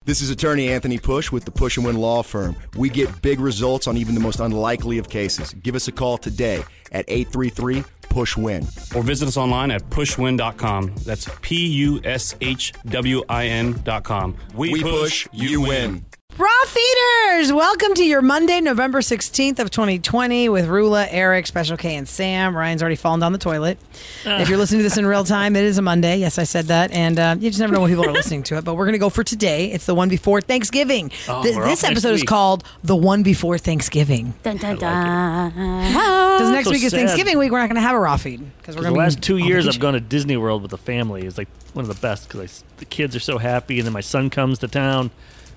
This is attorney Anthony Push with the Push and Win Law Firm. We get big results on even the most unlikely of cases. Give us a call today at 833-PUSH-WIN. Or visit us online at pushwin.com. That's PUSHWIN.com. We push, you win. Raw Feeders! Welcome to your Monday, November 16th of 2020 with Rula, Eric, Special K, and Sam. Ryan's already fallen down the toilet. If you're listening to this in real time, it is a Monday. Yes, I said that. And you just never know when people are listening to it. But we're going to go for today. It's the one before Thanksgiving. This episode is called The One Before Thanksgiving. Dun, dun, dun. Because next week is Thanksgiving week. We're not going to have a Raw Feed. Because we're going to the last 2 years I've gone to Disney World with the family. It's like one of the best because the kids are so happy. And then my son comes to town.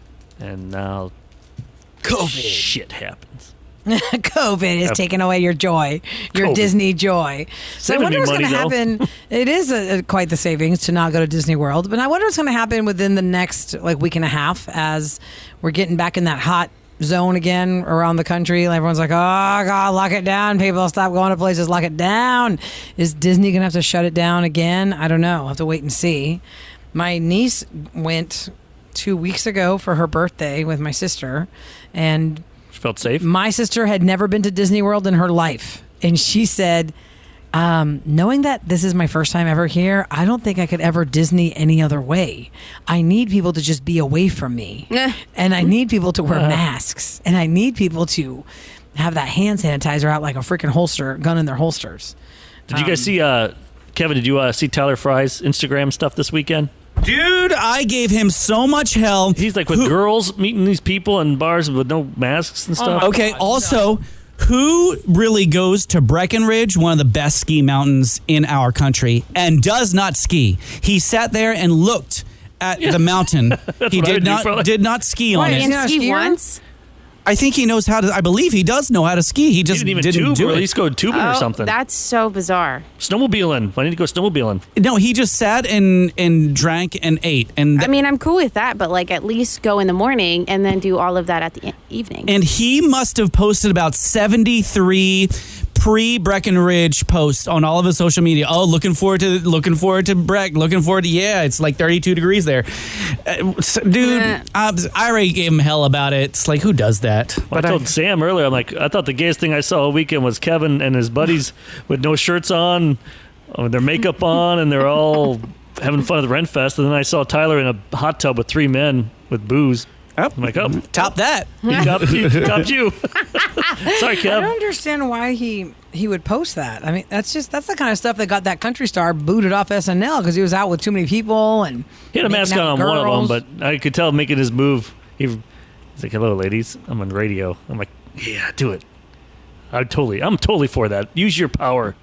And now COVID shit happens. COVID is taking away your joy, your COVID. Disney joy. So I wonder what's going to happen. It is quite the savings to not go to Disney World, but I wonder what's going to happen within the next week and a half as we're getting back in that hot zone again around the country. Everyone's like, oh God, lock it down. People stop going to places, lock it down. Is Disney going to have to shut it down again? I don't know. I'll have to wait and see. My niece went 2 weeks ago for her birthday with my sister, and She felt safe? my sister had never been to Disney World in her life, and she said, knowing that this is my first time ever here, I don't think I could ever Disney any other way. I need people to just be away from me, and I need people to wear masks, and I need people to have that hand sanitizer out like a freaking gun in their holsters. Did you guys see, Kevin, did you see Tyler Fry's Instagram stuff this weekend? Dude, I gave him so much hell. He's like with girls meeting these people in bars with no masks and stuff. Okay, also, who really goes to Breckenridge, one of the best ski mountains in our country, and does not ski? He sat there and looked at the mountain. He did not ski on it. He didn't ski once? I think he knows how to. I believe he does know how to ski. He just didn't didn't do or it. at least go tubing or something. That's so bizarre. Snowmobiling. I need to go snowmobiling. No, he just sat and drank and ate. And I mean, I'm cool with that, but at least go in the morning and then do all of that at the evening. And he must have posted about 73 pre-Breckenridge posts on all of his social media. Oh, looking forward to Breck. Looking forward to, it's like 32 degrees there. Dude, I already gave him hell about it. It's like, who does that? Well, I told Sam earlier, I'm like, I thought the gayest thing I saw all weekend was Kevin and his buddies with no shirts on, with their makeup on, and they're all having fun at the Rent Fest. And then I saw Tyler in a hot tub with 3 men with booze. I'm like, top that. He topped you. Sorry, Kev. I don't understand why he would post that. I mean, that's the kind of stuff that got that country star booted off SNL because he was out with too many people and he had a mask on one of them, but I could tell making his move. He's like, "Hello, ladies. I'm on radio." I'm like, "Yeah, do it." I'm totally for that. Use your power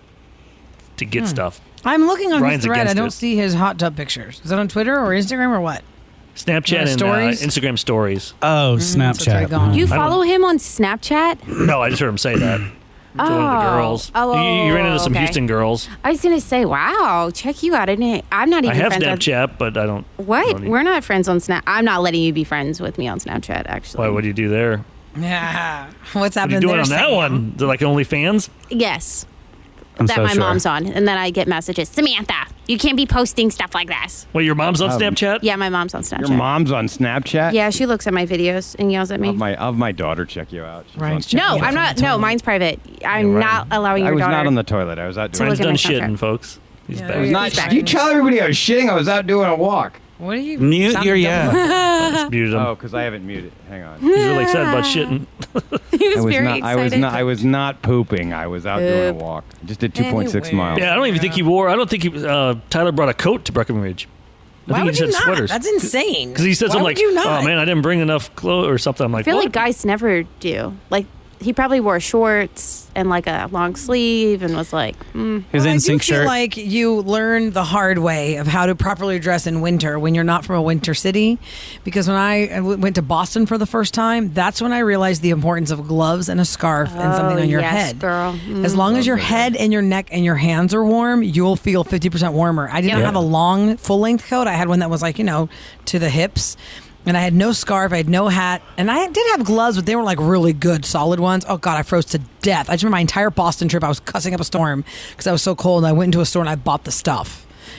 to get stuff. I'm looking on Ryan's his thread. I against don't it. see his hot tub pictures. Is that on Twitter or Instagram or what? Snapchat and stories? Instagram stories. Oh, So it's already Snapchat. gone. You follow him on Snapchat? No, I just heard him say that. To one of the girls. You ran into some okay. Houston girls. I was going to say, wow, check you out. I'm not even I have friends Snapchat, but I don't. What? We're not friends on Snap. I'm not letting you be friends with me on Snapchat, actually. Why? What do you do there? Yeah. What's What are happening you doing there? on that Sam? one? They're like OnlyFans? Yes. I'm that so my sure. mom's on. And then I get messages. Samantha, you can't be posting stuff like this. Wait, your mom's on Snapchat? Yeah, my mom's on Snapchat. Your mom's on Snapchat? Yeah, she looks at my videos and yells at me. Of my daughter check you out. She's Ryan's on- checking No, you out I'm from not. the No, toilet. mine's private. I'm Yeah, not allowing your I was daughter. not on the toilet. I was out doing Ryan's look done at my shitting, Snapchat. folks. He's Yeah, back. there I was not, back. you tell everybody I was shitting. I was out doing a walk. What are you? Mute sounded your dumb. Just muted him. Oh, because I haven't muted. Hang on. He's really excited about shitting. He was I was very not. excited. I was not pooping. I was out doing a walk. Just did 2.6 Anyway. miles. Yeah, I don't even think he wore. I don't think Tyler brought a coat to Breckenridge. I Why think would he you just not? had sweaters. That's insane. Because he said Why something would like, you not? "Oh man, I didn't bring enough clothes" or something. I'm I like, feel what? like guys never do. Like, he probably wore shorts and like a long sleeve and was like, His Well, I do NSYNC feel shirt. like you learn the hard way of how to properly dress in winter when you're not from a winter city. Because when I went to Boston for the first time, that's when I realized the importance of gloves and a scarf and something on your yes, head. girl. As long as your head and your neck and your hands are warm, you'll feel 50% warmer. I didn't have a long, full-length coat. I had one that was like, to the hips. And I had no scarf, I had no hat, and I did have gloves, but they were like really good, solid ones. Oh God, I froze to death. I just remember my entire Boston trip, I was cussing up a storm because I was so cold. And I went into a store and I bought the stuff.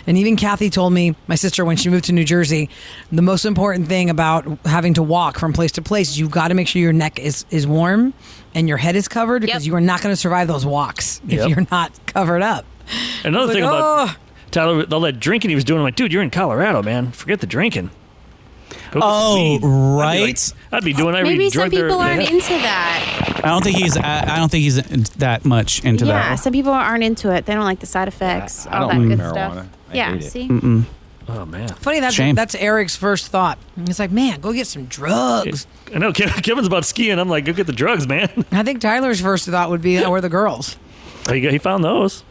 And even Kathy told me, my sister, when she moved to New Jersey, the most important thing about having to walk from place to place is you've got to make sure your neck is warm and your head is covered because you are not going to survive those walks if you're not covered up. Another thing about Tyler, all that drinking he was doing, I'm like, dude, you're in Colorado, man. Forget the drinking. Right. I'd be doing every Maybe drug some people aren't into that. I don't think he's that much into that. Yeah, some people aren't into it. They don't like the side effects, I all that don't good like marijuana. stuff. I Yeah, hate it. see? Oh, man. Funny, Shame. that's Eric's first thought. He's like, man, go get some drugs. I know Kevin's about skiing. I'm like, go get the drugs, man. I think Tyler's first thought would be, where the girls? He found those.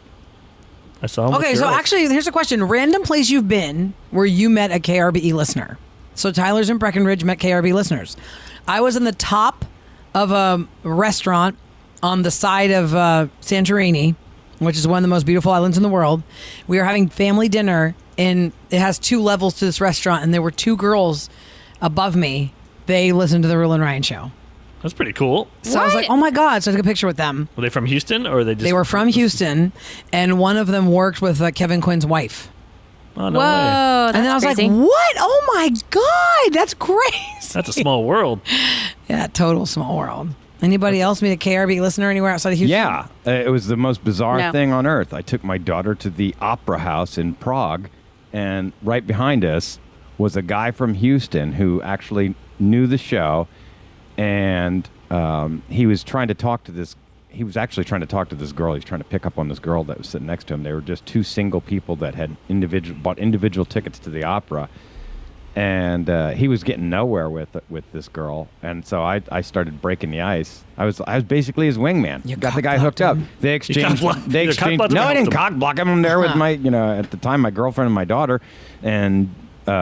I saw him. Okay, with so girls. actually, here's a question. Random place you've been where you met a KRBE listener. So Tyler's in Breckenridge, met KRBE listeners. I was in the top of a restaurant on the side of Santorini, which is one of the most beautiful islands in the world. We were having family dinner, and it has 2 levels to this restaurant, and there were 2 girls above me. They listened to the Rule and Ryan show. That's pretty cool. So I was like, oh my God. So I took a picture with them. Were they from Houston or they just? They were from Houston, and one of them worked with Kevin Quinn's wife. Oh, no way. Whoa, And then I was crazy. like, what? Oh my God, that's crazy. That's a small world. Yeah, total small world. Anybody else meet a KRB listener anywhere outside of Houston? Yeah, it was the most bizarre No. thing on earth. I took my daughter to the Opera House in Prague, and right behind us was a guy from Houston who actually knew the show, and he was trying to talk to this. He was actually trying to talk to this girl. He was trying to pick up on this girl that was sitting next to him. They were just 2 single people that had bought individual tickets to the opera, and he was getting nowhere with this girl. And so I started breaking the ice. I was basically his wingman. You Got the guy hooked up. They exchanged. cock-blocked- They you exchanged. cock-blocked him No, or I didn't hooked him? cock block him. I'm there with my, at the time, my girlfriend and my daughter, and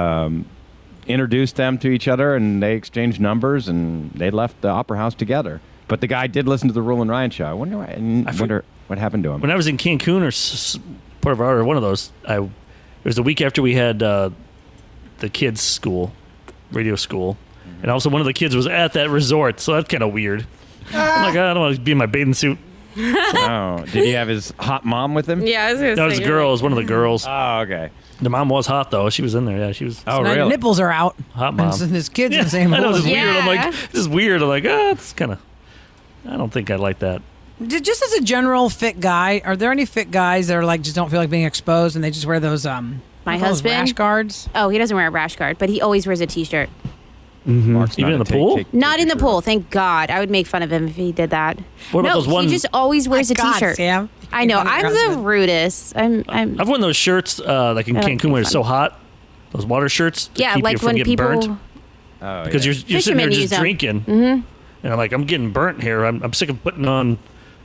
introduced them to each other, and they exchanged numbers, and they left the Opera House together. But the guy did listen to the Rule and Ryan show. I wonder what happened to him. When I was in Cancun or Puerto Vallarta or one of those, it was the week after we had the kids' school, radio school, and also one of the kids was at that resort, so that's kind of weird. I'm like, I don't want to be in my bathing suit. Oh, did he have his hot mom with him? Yeah, I was going to That was a girl. It was one of the girls. Oh, okay. The mom was hot though. She was in there. Yeah, she was. Oh, Now your really? nipples are out. Hot mom. And his kids in the same I know, this is hole. weird. I'm Yeah. like, this is weird. I'm like, it's kind of. I don't think I like that. Just as a general fit guy, are there any fit guys that are like just don't feel like being exposed and they just wear those My those husband? rash guards? Oh, he doesn't wear a rash guard, but he always wears a T-shirt. Mark's Even not in a the pool? Not in the shirt pool, off. thank God. I would make fun of him if he did that. What about no, those one? he just always wears a God, T-shirt. Sam. I know. You're I'm your the husband. rudest. I'm I've worn those shirts like in I like Cancun where making it's so hot. Those water shirts. To yeah, keep like you from when getting people. burnt. Oh, Because yeah. you're sitting there Fishermen just use 'em. drinking, and I'm like, I'm getting burnt here. I'm sick of putting on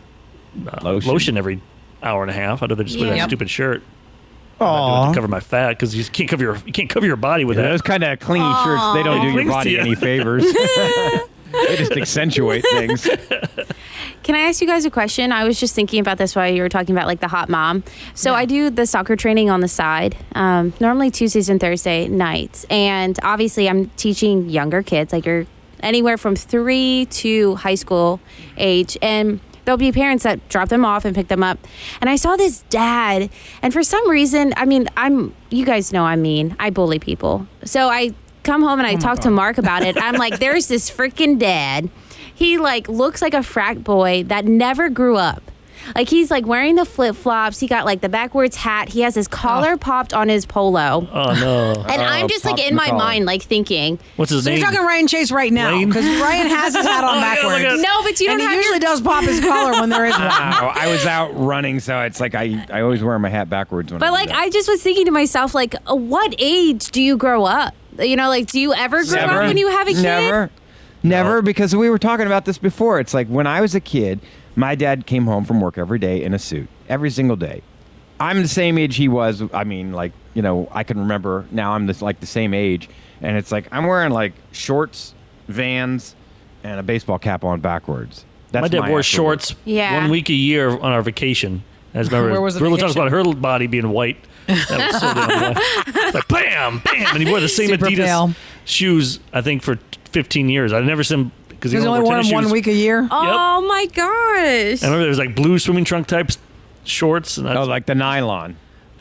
lotion every hour and a half. I'd rather just wear that Yeah. stupid shirt. I'm not doing it to cover my fat because you can't cover your body with Yeah, that. those kind of clingy shirts, they don't do your Thanks to body you. any favors. They just accentuate things. Can I ask you guys a question? I was just thinking about this while you were talking about like the hot mom. So I do the soccer training on the side, normally Tuesdays and Thursday nights. And obviously I'm teaching younger kids, like you're anywhere from 3 to high school age. And there'll be parents that drop them off and pick them up. And I saw this dad, and for some reason, I mean, you guys know I'm mean. I bully people. So I come home and I talk to Mark about it. I'm like, there's this freaking dad. He like looks like a frat boy that never grew up. Like he's like wearing the flip flops. He got like the backwards hat. He has his collar popped on his polo. Oh no! And I'm just like popped in the my collar. mind, like thinking, What's his So name? you're talking Ryan Chase right now Lane? because Ryan has his hat on Oh, yeah, look backwards. at- no, but you don't And he have usually does pop his collar when there is one. Wow, I was out running, so it's like I always wear my hat backwards when I But do like, that. I just was thinking to myself, like, what age do you grow up? You know, like, do you ever grow up when you have a kid? Never, because we were talking about this before. It's like when I was a kid, my dad came home from work every day in a suit, every single day. I'm the same age he was. I mean, like, you know, I can remember now I'm like the same age. And it's like I'm wearing like shorts, Vans, and a baseball cap on backwards. That's My dad wore actual shorts Yeah. 1 week a year on our vacation. I just remember Where was the Gorilla talks vacation? about her body being white. That was so damn white. Like bam, bam, and he wore the same Super Adidas pale. shoes. I think for 15 years. I'd never seen him because he He's only only wore worn tennis them 1 shoes. week a year. Oh my gosh. I remember there was like blue swimming trunk type shorts, and Oh, like the nylon.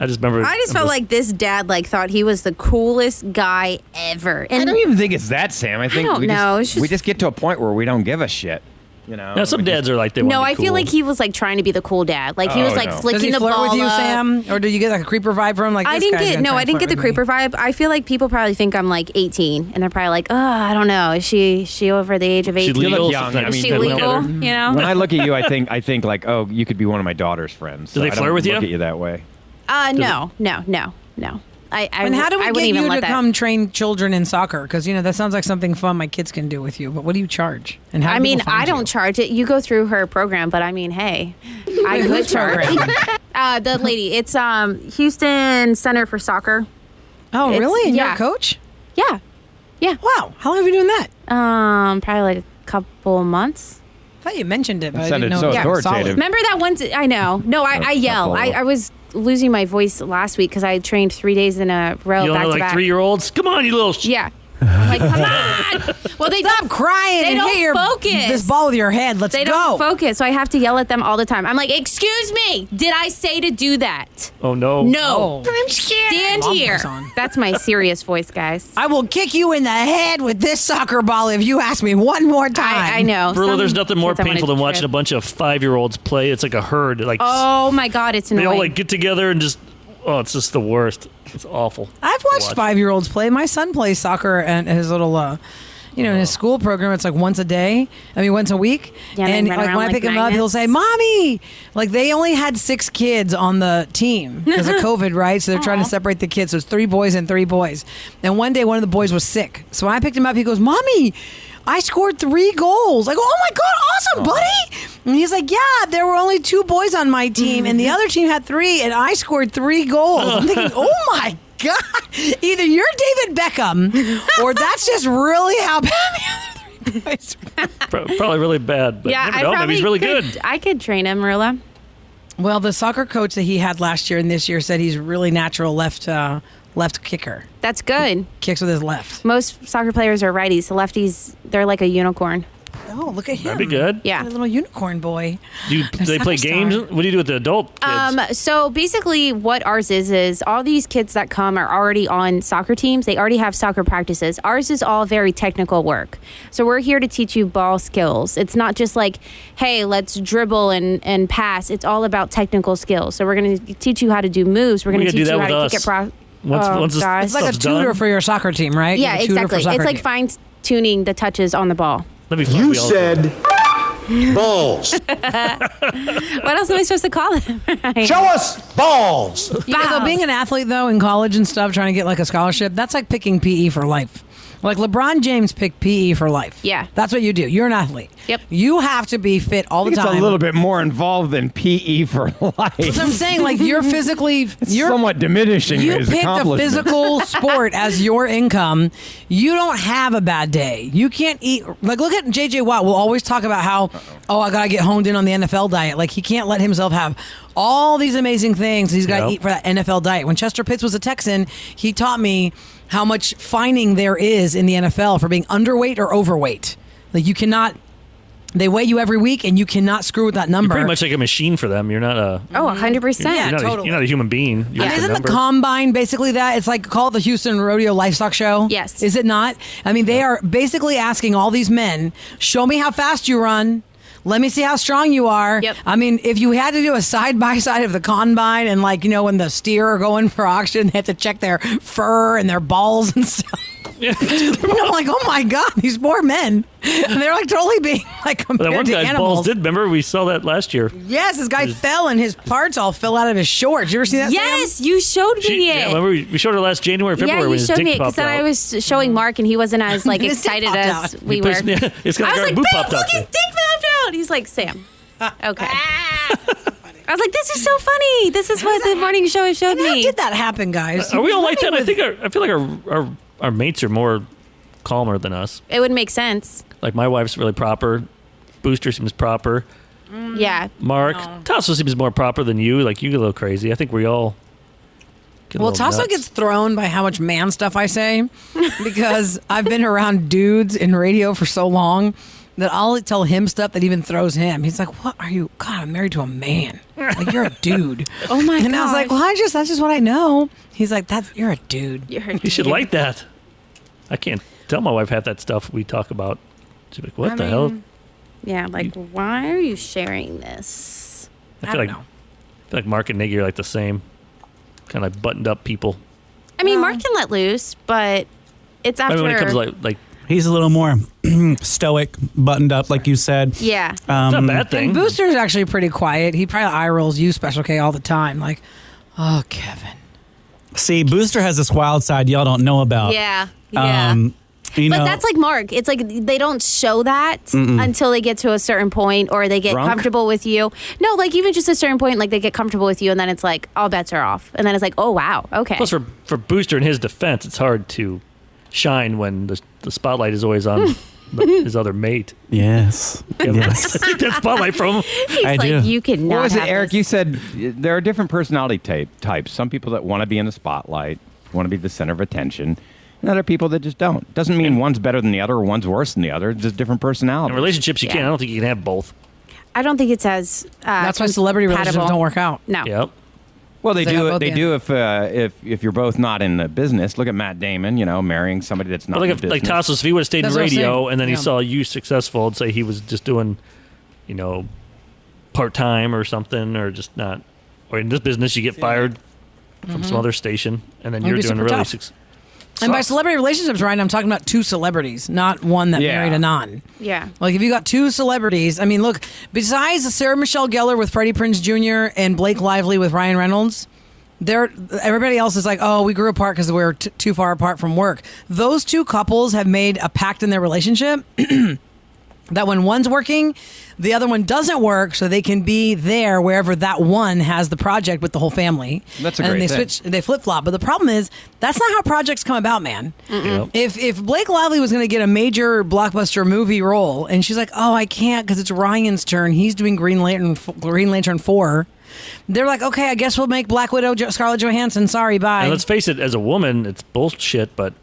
I just remember. I just felt like this dad thought he was the coolest guy ever. And I don't even think it's that, Sam. I think don't know. It's just- we just get to a point where we don't give a shit. You know? Now, some dads are like they want to no, be I feel cool. like he was trying to be the cool dad. He was no. Does flicking he the flirt ball with you, up. Sam? Or do you get a creeper vibe from him? I didn't get the creeper vibe. I feel like people probably think I'm 18, and they're probably like, oh, I don't know, is she over the age of 18? She legal? young. I Is mean, she look legal? at her. You know? When I look at you, I think like, oh, you could be one of my daughter's friends. Do they I flirt don't with you? Look at you that way. No. And how do we I get wouldn't even you let to that. come train children in soccer? Because that sounds like something fun my kids can do with you. But what do you charge? And how? I do mean, people find I don't you? charge it. You go through her program, but I mean, hey, I could whose charge. program? The lady. It's Houston Center for Soccer. Oh, It's- really? And you're yeah. a coach? Yeah. Wow. How long have you been doing that? Probably a couple months. I thought you mentioned it, but I Sounded didn't know so it was solid. authoritative. Remember that one? I know. No, I yell. I was losing my voice last week because I trained 3 days in a row You back know, to like back. 3-year-olds. Come on, you little. Yeah. I'm like, come on. Well, they Stop don't crying They and don't hit your focus. this ball with your head. Let's They go. don't focus, so I have to yell at them all the time. I'm like, excuse me, did I say to do that? Oh no. No. Oh. I'm scared. Stand Mom here. voice on. That's my serious voice, guys. I will kick you in the head with this soccer ball if you ask me one more time. I know. Verla, Some there's nothing more kids I wanna painful than watching a trip. bunch of 5-year-olds play. It's like a herd. Like Oh my God, it's they annoying. all get together and just. Oh, it's just the worst. It's awful. I've watched 5-year-olds play. My son plays soccer and his little, in his school program. It's like once a week. Yeah, and they run like around when I like pick him up, he'll magnets. say, "Mommy!" Like they only had 6 kids on the team because of COVID, right? So they're trying to separate the kids. So it's 3 boys and 3 boys. And one day, one of the boys was sick. So when I picked him up, he goes, "Mommy, I scored 3 goals." I go, "Oh my God, awesome, buddy!" And he's like, "Yeah, there were only 2 boys on my team, and the other team had 3, and I scored 3 goals." I'm thinking, "Oh my God, either you're David Beckham, or that's just really how bad the other 3 boys were." Probably really bad. But yeah, never I know. probably Maybe he's really could, good. I could train him, Marilla. Well, the soccer coach that he had last year and this year said he's really natural left kicker. That's good. Kicks with his left. Most soccer players are righties. The lefties, they're like a unicorn. Oh, look at him. That'd be good. Yeah. A little unicorn boy. Do they play soccer games? star. What do you do with the adult kids? So basically what ours is all these kids that come are already on soccer teams. They already have soccer practices. Ours is all very technical work. So we're here to teach you ball skills. It's not just like, hey, let's dribble and pass. It's all about technical skills. So we're going to teach you how to do moves. We're going to gotta do teach you that how to with kick us. it. Once this gosh. It's like a stuff's tutor done, for your soccer team, right? Yeah, You're a tutor for exactly. soccer It's like team. fine tuning the touches on the ball. that'd be fun. You We all do it. said balls. What else am I supposed to call it? Show us balls. Though, being an athlete though in college and stuff, trying to get like a scholarship, that's like picking PE for life. Like LeBron James picked PE for life. Yeah. That's what you do. You're an athlete. Yep. You have to be fit all the It's time. a little bit more involved than PE for life. That's what I'm saying. Like you're physically, you're somewhat diminishing You his picked a accomplishment. physical sport as your income. You don't have a bad day. You can't eat. Like, look at JJ Watt. We'll always talk about how, I got to get honed in on the NFL diet. Like, he can't let himself have all these amazing things he's got to Yep. eat for that NFL diet. When Chester Pitts was a Texan, he taught me how much fining there is in the NFL for being underweight or overweight. Like, you cannot. They weigh you every week, and you cannot screw with that number. Pretty much like a machine for them. You're not a. Oh, 100%. Yeah, You're not, totally. you're not a human being. You're And just a isn't the number. combine basically that? It's like called the Houston Rodeo Livestock Show. Yes. Is it not? I mean, they are basically asking all these men, show me how fast you run. Let me see how strong you are. Yep. I mean, if you had to do a side by side of the combine and when the steer are going for auction, they have to check their fur and their balls and stuff. I'm like, oh my God, these poor men. And they're like totally being like But compared that one to guy's animals. balls did. Remember, we saw that last year. Yes, this guy fell and his parts all fell out of his shorts. You ever see that? Yes, Sam? you showed me it. Yeah, remember we showed her last January, February Yeah, when you his showed dick me it because popped then out. I was showing Mark and he wasn't as like His dick excited popped as out. we were. Yeah, it's I got was a like, boot babe, popped look, out. his dick popped out. He's like, Sam. Okay. I was like, this is so funny. This is what the morning show showed How me. did that happen, guys? Are we all like that? Running I think I feel like our mates are more calmer than us. It would make sense. Like my wife's really proper. Booster seems proper. Yeah. Mark, Tasso seems more proper than you. Like you get a little crazy. I think we all. Get a Well, little Tasso nuts. gets thrown by how much man stuff I say because I've been around dudes in radio for so long that I'll tell him stuff that even throws him. He's like, "What are you? God, I'm married to a man. Like you're a dude." Oh my god! And I was like, "Well, that's just what I know." He's like, "You're a dude. You should like that. I can't tell my wife half that stuff we talk about. She's like, "What the hell?" Yeah, like why are you sharing this? I don't know. I feel like Mark and Niggy are like the same, kind of buttoned up people. I mean, Mark can let loose, but it's after. I mean, when it comes to like He's a little more stoic, buttoned up, like you said. yeah. it's not a bad thing. And Booster's actually pretty quiet. He probably eye rolls you, Special K, all the time. Like, oh, Kevin. See, Booster has this wild side y'all don't know about. Yeah. You But know, that's like Mark. It's like they don't show that until they get to a certain point or they get Drunk? comfortable with you. No, like even just a certain point, like they get comfortable with you and then it's like all bets are off. And then it's like, oh, wow. Okay. Plus, for Booster in his defense, it's hard to shine when the spotlight is always on his other mate. yes. Yes. I take that spotlight from him. He's I like, do. you cannot. What was it, have Eric? this. You said there are different personality types. Some people that want to be in the spotlight, want to be the center of attention, and other people that just don't. Doesn't mean one's better than the other or one's worse than the other. It's just different personalities. In relationships, you Yeah. can't. I don't think you can have both. I don't think it's as. That's why celebrity relationships compatible. don't work out. No. Yep. Well, they They got do. both They the do if you're both not in the business. Look at Matt Damon. You know, marrying somebody that's not But in the like business. Tassos, if he would have stayed That's in what I'm radio saying. and then he Yeah. saw you successful and say he was just doing, part time or something, or just not, or in this business you get fired from some other station, and then It'd you're be doing super really tough. successful. And by celebrity relationships, Ryan, I'm talking about two celebrities, not one that Yeah. married a non. Yeah. Like if you got two celebrities, I mean, look, besides Sarah Michelle Gellar with Freddie Prinze Jr. and Blake Lively with Ryan Reynolds, everybody else is like, oh, we grew apart because we were too far apart from work. Those two couples have made a pact in their relationship that when one's working, the other one doesn't work, so they can be there wherever that one has the project with the whole family. That's a and great they thing. they flip flop. But the problem is that's not how projects come about, man. Yep. If Blake Lively was going to get a major blockbuster movie role, and she's like, "Oh, I can't because it's Ryan's turn. He's doing Green Lantern 4." They're like, "Okay, I guess we'll make Black Widow Scarlett Johansson. Sorry, bye." And let's face it, as a woman, it's bullshit, but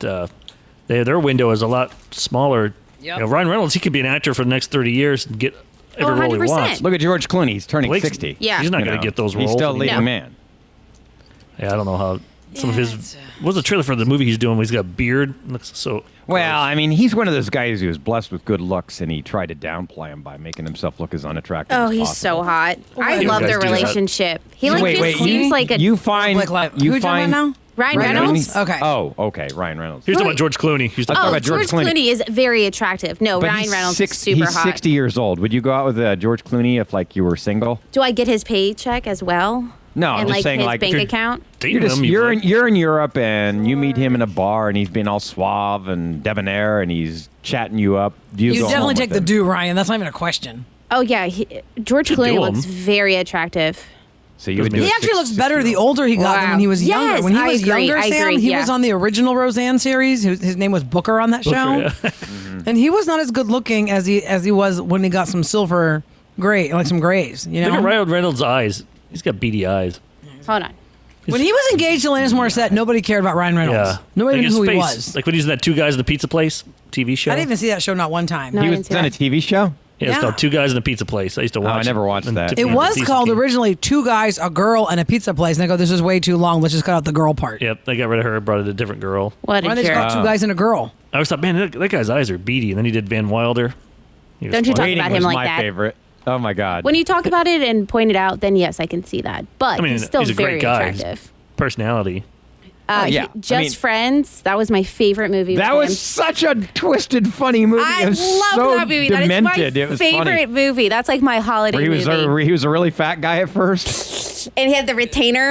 their window is a lot smaller. Yep. Ryan Reynolds, he could be an actor for the next 30 years and get every role he 100%. wants. Look at George Clooney. He's turning Blake's- 60. Yeah. He's not You going know, to get those roles. He's still a anymore. leading No. man. Yeah, I don't know how some of his. What was the trailer for the movie he's doing? Where he's got a beard. Looks so. Well, I mean, he's one of those guys who was blessed with good looks, and he tried to downplay him by making himself look as unattractive Oh, as he's possible. so hot. I you love guys their do that. relationship. He like Wait, just seems like a you find Blake Lively. you Who are you talking find about now? Ryan Reynolds. Okay. Oh, okay, Ryan Reynolds. Here's talking about George Clooney. He's Oh, talking Oh, about George George Clooney. Clooney is very attractive. No, But Ryan he's Reynolds six- is super he's hot. 60 years old. Would you go out with George Clooney if like you were single? Do I get his paycheck as well? No, I'm and just like saying, his like, bank you're- account. dating him, You're in Europe and you meet him in a bar and he's being all suave and debonair and he's chatting you up. Do You go home definitely with take the him? do, Ryan. That's not even a question. Oh yeah, George Could Clooney do looks him. very attractive. So you would do He a actually looks 6 better the older he got than Wow. when he was younger. Yes, When he I was agree. younger, I Sam, agree, he yeah. was on the original Roseanne series. His name was Booker on that show, Mm-hmm. and he was not as good looking as he was when he got some silver gray, like some grays. You Look at know, Ryan Reynolds' eyes. He's got beady eyes. Hold on. when he was engaged to Alanis Morissette, nobody cared about Ryan Reynolds. Yeah. Nobody Like knew his who he face. was. Like when he's in that Two Guys in a Pizza Place TV show. I didn't even see that show not one time. No. He I was didn't see on a that. TV show? Yeah, it's Yeah. called Two Guys in a Pizza Place. I used to watch I never it. watched And that. Tiffany It and was Batista called came. originally Two Guys, a Girl, and a Pizza Place. And they go, this is way too long. Let's just cut out the girl part. Yep, they got rid of her, brought in a different girl. What Why a don't they just jerk. call Two Guys and a Girl? I always thought, man, that guy's eyes are beady. And then he did Van Wilder. He was Don't you fun. talk Waiting about him was like my that. favorite. Oh my God. When you talk about it and point it out, then yes, I can see that. But I mean, he's still he's a very great guy. attractive. Personality. yeah. Just I mean- Friends. That was my favorite movie. That with him. was such a twisted, funny movie. I It was love so that movie. Demented. That is my it was favorite funny. movie. That's like my holiday Where movie. he was a really fat guy at first. And he had the retainer.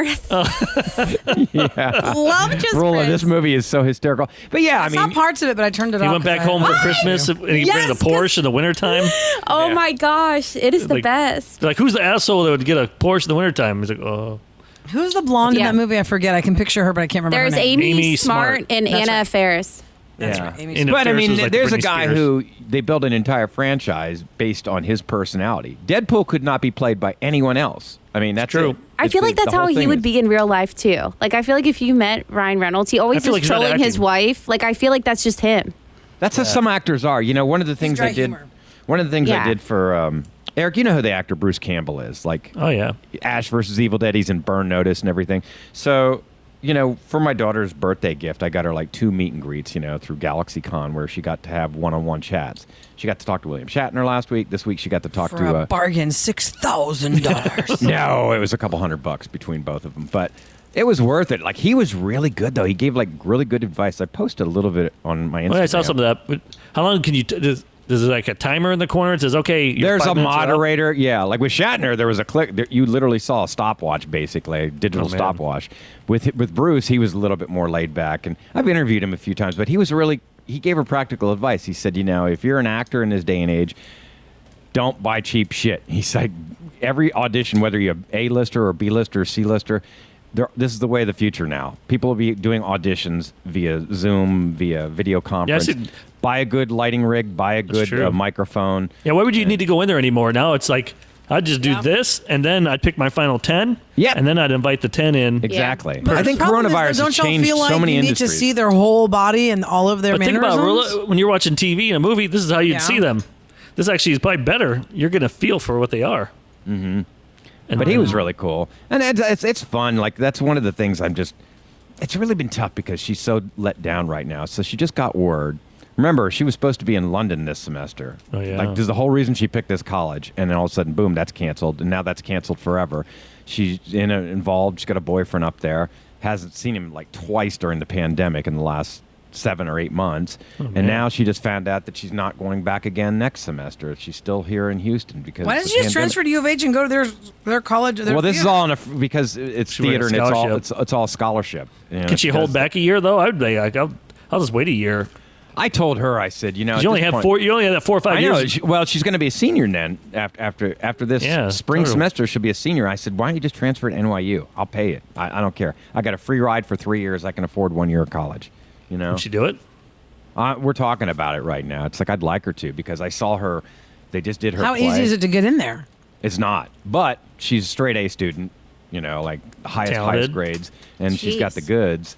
Yeah. Love Just Rule of Friends. this movie is so hysterical. But yeah, I saw parts of it, but I turned it He off. went back 'cause I- home for What? Christmas and he Yes, rented a Porsche in the wintertime. Oh Yeah. my gosh, it is the Like- best. They're like, who's the asshole that would get a Porsche in the wintertime? He's like, oh. Who's the blonde in Yeah. that movie? I forget. I can picture her, but I can't remember There's her name. Amy, Amy Smart, Smart. and That's Anna right. Faris. That's Yeah. right. Amy In Smart. But I Ferris mean, was like there's a Britney guy Spears. who they built an entire franchise based on his personality. Deadpool could not be played by anyone else. I mean, that's True. it. I It's feel the- like that's the how whole he thing would is- be in real life too. Like I feel like if you met Ryan Reynolds, he always I feel is like he's not trolling his acting. wife. Like I feel like that's just him. That's how some actors are. You know, one of the things dry I did humor. One of the things I Yeah. did for Eric, you know who the actor Bruce Campbell is, like Oh yeah. Ash versus Evil Dead. He's in Burn Notice and everything. So, for my daughter's birthday gift, I got her like 2 meet and greets, through GalaxyCon, where she got to have one-on-one chats. She got to talk to William Shatner last week. This week she got to talk For to a bargain, $6,000. No, it was a couple $100 between both of them, but it was worth it. Like, he was really good though. He gave like really good advice. I posted a little bit on my Instagram. Well, I saw some of that. But how long can you? Does it like a timer in the corner? It says, okay. There's a moderator. Yeah, like with Shatner, there was a click. You literally saw a stopwatch, basically, a digital stopwatch. With Bruce, he was a little bit more laid back, and I've interviewed him a few times, but he gave her practical advice. He said, if you're an actor in this day and age, don't buy cheap shit. He's like, every audition, whether you're A-lister or B-lister or C-lister, this is the way of the future now. People will be doing auditions via Zoom, via video conference. Buy a good lighting rig, buy a good microphone. Yeah, why would you need to go in there anymore? Now it's like, I'd just do this, and then I'd pick my final 10, and then I'd invite the 10 in. Exactly. But I think the problem coronavirus is, though, has don't y'all changed feel like so many you industries. need to see their whole body and all of their But think mannerisms? about when you're watching TV and a movie, this is how you'd see them. This actually is probably better. You're going to feel for what they are. Mm-hmm. But he was really cool. And it's fun. Like, that's one of the things it's really been tough because she's so let down right now. So she just got word. Remember, she was supposed to be in London this semester. Oh, yeah. Like, this is the whole reason she picked this college. And then all of a sudden, boom, that's canceled. And now that's canceled forever. She's involved. She's got a boyfriend up there. Hasn't seen him like twice during the pandemic in the last 7 or 8 months. And now she just found out that she's not going back again next semester. She's still here in Houston because Why doesn't she just transfer to U of H and go to their college? Well, this is all because it's theater and it's all scholarship. Can she hold back a year though? I'd be like, I'll just wait a year. I told her, I said, you only have 4 or 5 years. Well, she's going to be a senior then after this spring semester. She'll be a senior. I said, why don't you just transfer to NYU? I'll pay it. I don't care. I got a free ride for 3 years. I can afford 1 year of college. Would she do it? We're talking about it right now. It's like I'd like her to because I saw her. They just did her. How play. easy is it to get in there? It's not, but she's a straight A student. Like highest grades, and she's got the goods.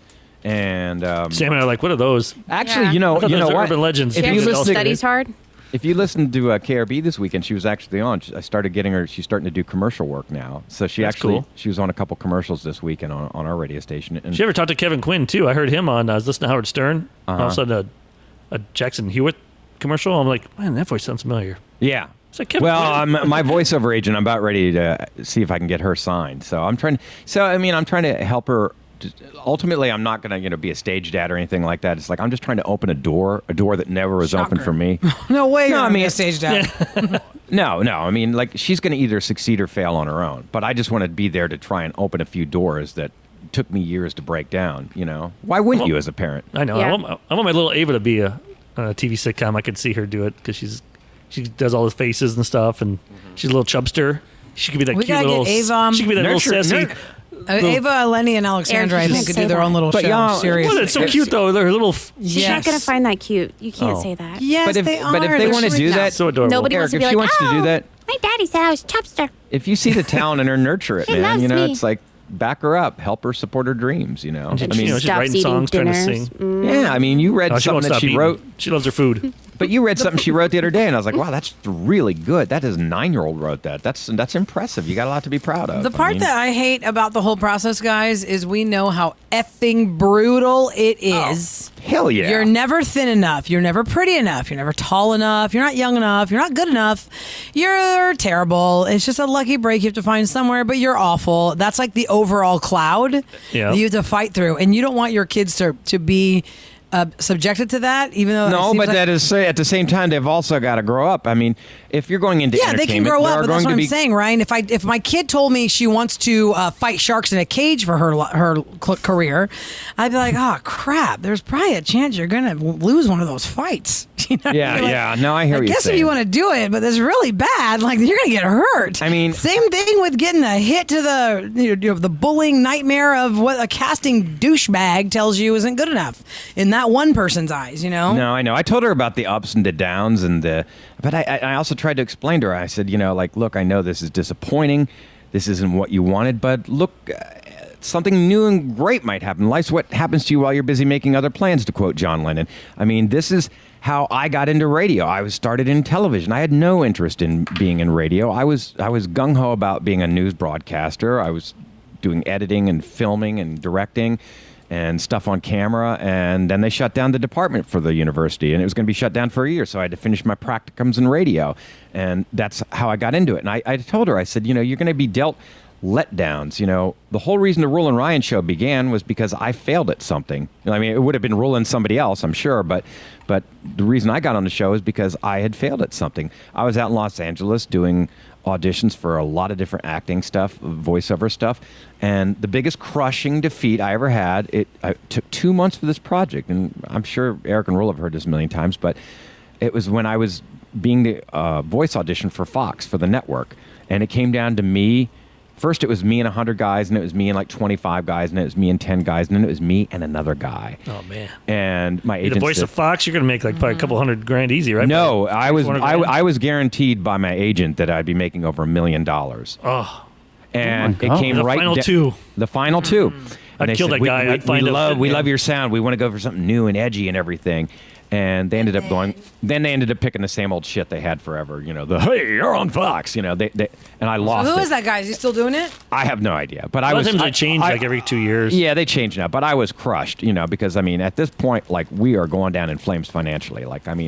And Sam and I are like, what are those? Actually, I thought those were urban legends. If you listen, studies hard. If you listen to KRB this weekend, she was actually on. I started getting her. She's starting to do commercial work now. So she she was on a couple commercials this weekend on our radio station. And she ever talked to Kevin Quinn too? I heard him on. I was listening to Howard Stern. All of a sudden, a Jackson Hewitt commercial. I'm like, man, that voice sounds familiar. Yeah. It's like Kevin Quinn. My voiceover agent. I'm about ready to see if I can get her signed. So I'm trying. I'm trying to help her. Ultimately, I'm not going to be a stage dad or anything like that. It's like I'm just trying to open a door that never was open for me. No way. No, a stage dad. No. I mean, like, she's going to either succeed or fail on her own. But I just want to be there to try and open a few doors that took me years to break down. Why wouldn't you as a parent? I know. Yeah. I want my little Ava to be a TV sitcom. I could see her do it because she does all the faces and stuff, and she's a little chubster. She could be that cute little. She could be that little sassy. Ava, Lenny, and Alexandra, I think, could do their own little show. Seriously. Well, it's so cute, though. They're little. She's not going to find that cute. You can't say that. Yes, they are. But if they want to do that, so adorable. Nobody Eric, wants to be if she like, wants to do that, my daddy said I was chubster. If you see the talent in her, nurture it, She man. loves me. It's like back her up, help her support her dreams. And I she's writing songs, trying to sing. Yeah, I mean, you read something that she wrote. She loves her food. But you read something she wrote the other day, and I was like, wow, that's really good. That is a 9-year-old wrote that. That's impressive. You got a lot to be proud of. The part that I hate about the whole process, guys, is we know how effing brutal it is. Oh, hell yeah. You're never thin enough. You're never pretty enough. You're never tall enough. You're not young enough. You're not good enough. You're terrible. It's just a lucky break you have to find somewhere, but you're awful. That's like the overall cloud that you have to fight through. And you don't want your kids to be subjected to that, even though that is at the same time they've also got to grow up. I mean, if you're going into they can grow up, but that's what I'm saying, Ryan. If my kid told me she wants to fight sharks in a cage for her career, I'd be like, oh crap, there's probably a chance you're gonna lose one of those fights. Yeah. No, I hear you. I guess if you want to do it, but it's really bad. Like you're gonna get hurt. I mean, same thing with getting a hit to the bullying nightmare of what a casting douchebag tells you isn't good enough in that one person's eyes. No, I know. I told her about the ups and the downs but I also tried to explain to her. I said, look, I know this is disappointing. This isn't what you wanted, but look, something new and great might happen. Life's what happens to you while you're busy making other plans, to quote John Lennon. I mean, this is how I got into radio. I was started in television. I had no interest in being in radio. I was gung ho about being a news broadcaster. I was doing editing and filming and directing and stuff on camera, and then they shut down the department for the university, and it was going to be shut down for a year, so I had to finish my practicums in radio, and that's how I got into it. And I told her, I said, you're going to be dealt letdowns. The whole reason the Rule and Ryan show began was because I failed at something. It would have been Rule and somebody else, I'm sure, but the reason I got on the show is because I had failed at something. I was out in Los Angeles doing auditions for a lot of different acting stuff, voiceover stuff, and the biggest crushing defeat I ever had, it took 2 months for this project, and I'm sure Eric and Rule have heard this a million times, but it was when I was being the voice audition for Fox, for the network, and it came down to me. First, it was me and 100 guys, and it was me and like 25 guys, and it was me and 10 guys, and then it was me and another guy. Oh man! And my agent, the voice of Fox, you're gonna make like probably a couple $100,000 easy, right? No, I was guaranteed by my agent that I'd be making over $1 million. Oh, and it came the right final da- two. The final two. I'd kill that guy. We love your sound. We want to go for something new and edgy and everything. And they ended up going. Then they ended up picking the same old shit they had forever. Hey, you're on Fox. They and I lost. So who it. is that guy? Is he still doing it? I have no idea. But I change like every 2 years. Yeah, they change now. But I was crushed. Because at this point, like we are going down in flames financially.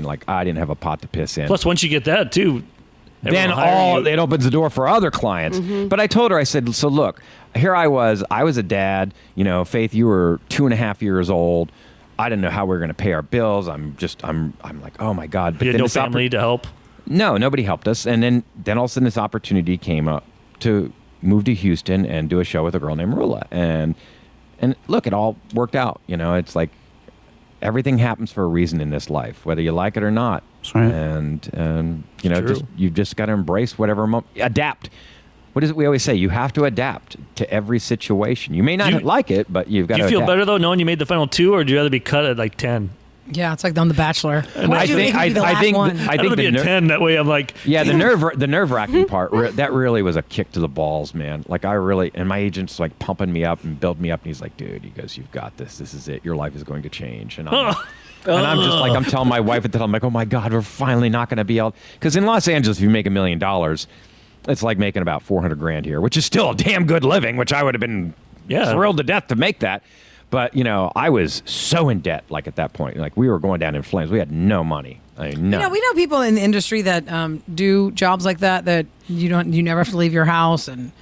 I didn't have a pot to piss in. Plus, once you get that too, then it opens the door for other clients. Mm-hmm. But I told her, I said, so look, here I was a dad. Faith, you were 2.5 years old. I didn't know how we were going to pay our bills. I'm like, oh my God. But you had no family to help? No, nobody helped us. And then all of a sudden this opportunity came up to move to Houston and do a show with a girl named Rula. And look, it all worked out. It's like everything happens for a reason in this life, whether you like it or not. That's right. And you've just got to embrace whatever adapt. What is it we always say? You have to adapt to every situation. You may not like it, but you've got to adapt. Do you feel better, though, knowing you made the final two, or do you rather be cut at like 10? Yeah, it's like on The Bachelor. I think be a 10. That way I'm like... Yeah, the nerve-wracking part, that really was a kick to the balls, man. And my agent's like pumping me up and building me up, and he's like, dude, he goes, you've got this. This is it. Your life is going to change. And I'm just like, I'm telling my wife at the time, I'm like, oh my God, we're finally not going to be able... Because in Los Angeles, if you make $1 million... It's like making about $400,000 here, which is still a damn good living, which I would have been thrilled to death to make that. But, I was so in debt, at that point. We were going down in flames. We had no money. No. We know people in the industry that do jobs like that you never have to leave your house and,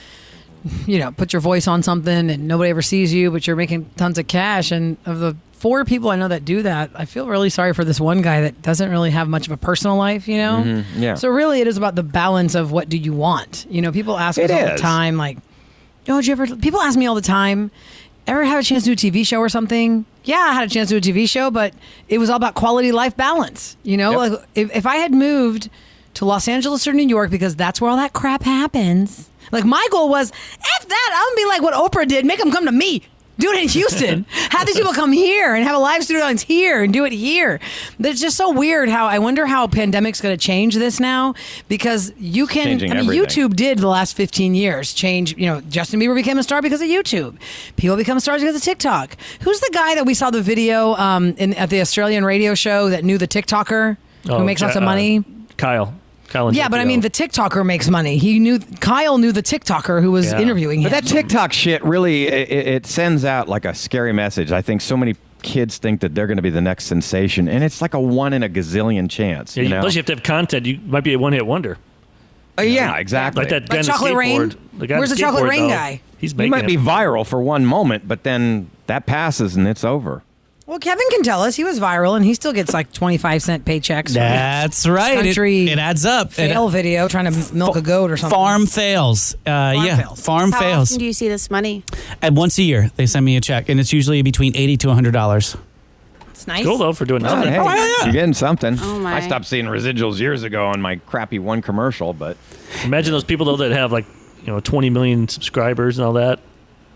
put your voice on something and nobody ever sees you, but you're making tons of cash. And of the 4 people I know that do that, I feel really sorry for this one guy that doesn't really have much of a personal life, Mm-hmm. Yeah. So really it is about the balance of what do you want? People ask us all the time, people ask me all the time, ever have a chance to do a TV show or something? Yeah, I had a chance to do a TV show, but it was all about quality life balance. Yep. If I had moved to Los Angeles or New York, because that's where all that crap happens. My goal was, F that, I'm going to be like what Oprah did, make them come to me. Do it in Houston. Have these people come here and have a live studio audience here and do it here. It's just so weird I wonder how pandemic's going to change this now, because you can, YouTube did the last 15 years change, Justin Bieber became a star because of YouTube. People become stars because of TikTok. Who's the guy that we saw the video at the Australian radio show that knew the TikToker who makes lots of money? Kyle. Yeah, but I mean, the TikToker makes money. Kyle knew the TikToker who was interviewing him. But that TikTok shit really, it sends out like a scary message. I think so many kids think that they're going to be the next sensation, and it's like a 1 in a gazillion chance. Yeah, plus you have to have content. You might be a one-hit wonder. Yeah, exactly. Like that guy Chocolate Rain? Where's the Chocolate Rain guy? He might be viral for one moment, but then that passes and it's over. Well, Kevin can tell us he was viral, and he still gets 25-cent paychecks. That's right. Country it adds up. Fail video trying to milk a goat or something. Farm fails. Farm How fails. often do you see this money? And once a year, they send me a check, and it's usually between $80 to $100. It's nice. Cool though for doing nothing. Hey, you're getting something. Oh my! I stopped seeing residuals years ago on my crappy one commercial, but imagine those people though that have 20 million subscribers and all that.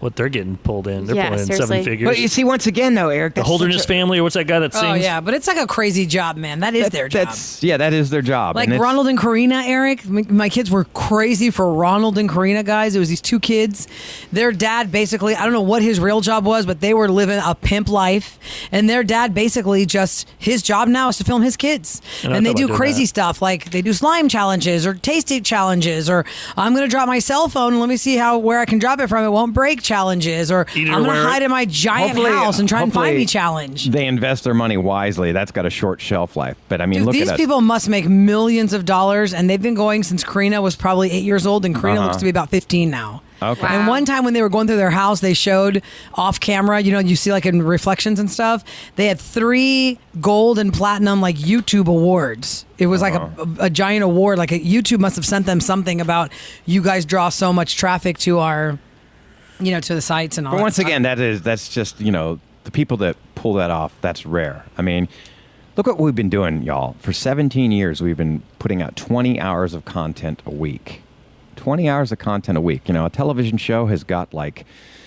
what they're getting pulled in. They're Yeah, pulling in seriously. 7 figures. But you see, once again, though, Eric, The Holderness family, or what's that guy that sings? Oh yeah, but it's like a crazy job, man. That is their job. That is their job. Like And it's- Ronald and Karina, Eric. My kids were crazy for Ronald and Karina, guys. It was these 2 kids. Their dad basically, I don't know what his real job was, but they were living a pimp life. And their dad basically just, his job now is to film his kids. And I And they thought do about doing crazy that. stuff like they do slime challenges or tasty challenges or I'm going to drop my cell phone and let me see where I can drop it from. It won't break challenges or Eat it or I'm going wear to it. hide in my giant Hopefully- house and try and find hopefully me challenge. They invest their money wisely. That's got a short shelf life. But I mean, Dude, look these at us. people must make millions of dollars, and they've been going since Karina was probably 8 years old, and Karina looks to be about 15 now. Okay. And one time when they were going through their house, they showed off camera, you see like in reflections and stuff, they had 3 gold and platinum like YouTube awards. It was like a giant award. Like YouTube must have sent them something about you guys draw so much traffic to our, to the sites and all But that once stuff. again, that's just, the people that pull that off, that's rare. I mean, look what we've been doing, y'all. For 17 years, we've been putting out 20 hours of content a week. 20 hours of content a week. A television show has got like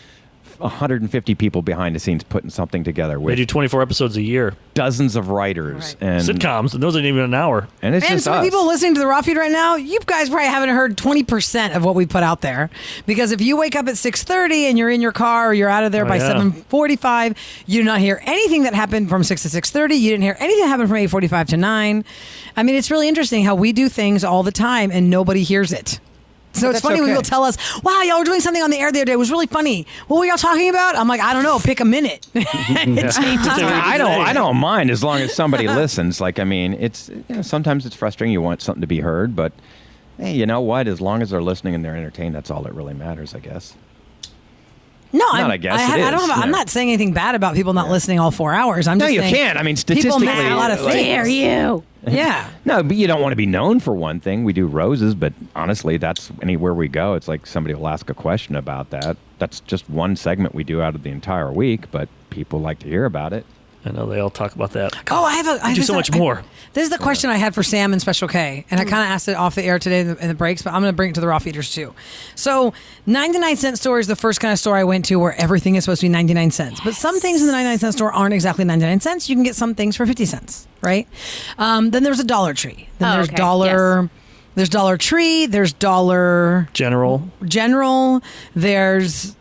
150 people behind the scenes putting something together They with do 24 episodes a year. dozens of writers and Sitcoms, and those aren't even an hour. And it's And just some us. people listening to the Raw Feed right now, you guys probably haven't heard 20% of what we put out there. Because if you wake up at 6:30 and you're in your car or you're out of there by 7:45, you do not hear anything that happened from 6 to 6:30. You didn't hear anything that happened from 8:45 to 9. I mean, it's really interesting how we do things all the time and nobody hears it. So it's that's funny when okay. people tell us, wow, y'all were doing something on the air the other day. It was really funny. What were y'all talking about? I'm like, I don't know. Pick a minute. It changes. I don't mind as long as somebody listens. Like, I mean, it's sometimes it's frustrating. You want something to be heard, but hey, you know what? As long as they're listening and they're entertained, that's all that really matters, I guess. No, I guess it I don't is, have, I'm yeah. not saying anything bad about people not listening all 4 hours. I'm No, just you saying can't. I mean, people statistically, miss a lot of like- things. Dare you? Yeah. No, but you don't want to be known for one thing. We do roses, but honestly, that's anywhere we go. It's like somebody will ask a question about that. That's just one segment we do out of the entire week, but people like to hear about it. I know they all talk about that. Oh, I have do so much more. This is the question I had for Sam and Special K, and I kind of asked it off the air today in the breaks, but I'm going to bring it to the Raw Feeders too. So, 99-cent store is the first kind of store I went to where everything is supposed to be 99 cents. But some things in the 99-cent store aren't exactly 99 cents. You can get some things for 50 cents, right? Then there's a Dollar Tree. Then there's okay. Dollar. There's Dollar Tree. There's Dollar General. General. There's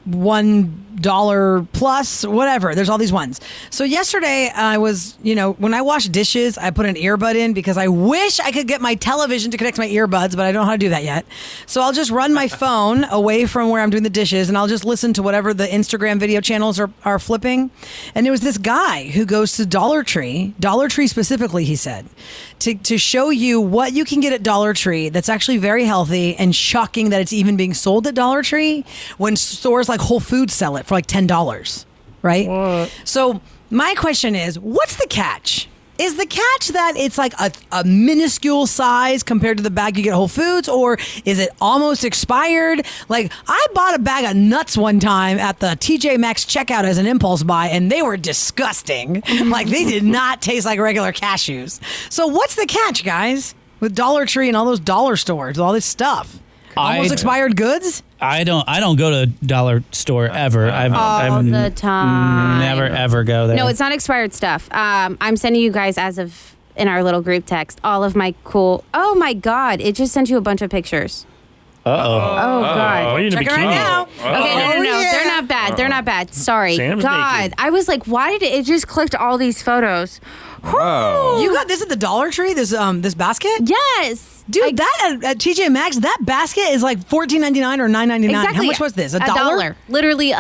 $1 plus, whatever. There's all these ones. So yesterday I was, when I wash dishes, I put an earbud in because I wish I could get my television to connect to my earbuds, but I don't know how to do that yet. So I'll just run my phone away from where I'm doing the dishes and I'll just listen to whatever the Instagram video channels are flipping. And it was this guy who goes to Dollar Tree specifically, he said, to show you what you can get at Dollar Tree that's actually very healthy, and shocking that it's even being sold at Dollar Tree when stores like Whole Foods sell it for like $10, right? What? So my question is, what's the catch? Is the catch that it's like a minuscule size compared to the bag you get at Whole Foods, or is it almost expired? Like, I bought a bag of nuts one time at the TJ Maxx checkout as an impulse buy, and they were disgusting. Like, they did not taste like regular cashews. So what's the catch, guys, with Dollar Tree and all those dollar stores, with all this stuff? Almost expired goods? I don't go to dollar store ever. All the time. Never ever go there. No, it's not expired stuff. I'm sending you guys in our little group text all of my cool. Oh my God! It just sent you a bunch of pictures. Uh-oh. Oh God! Oh, you in a Check it bikini. right now. Okay, no. yeah. They're not bad. They're not bad. Sorry. Sam's God, naked. I was like, why did it just clicked all these photos? Whoa. You got this at the Dollar Tree? This basket? Yes. Dude, that at TJ Maxx, that basket is like $14.99 or $9.99. Exactly. How much was this? A dollar? Literally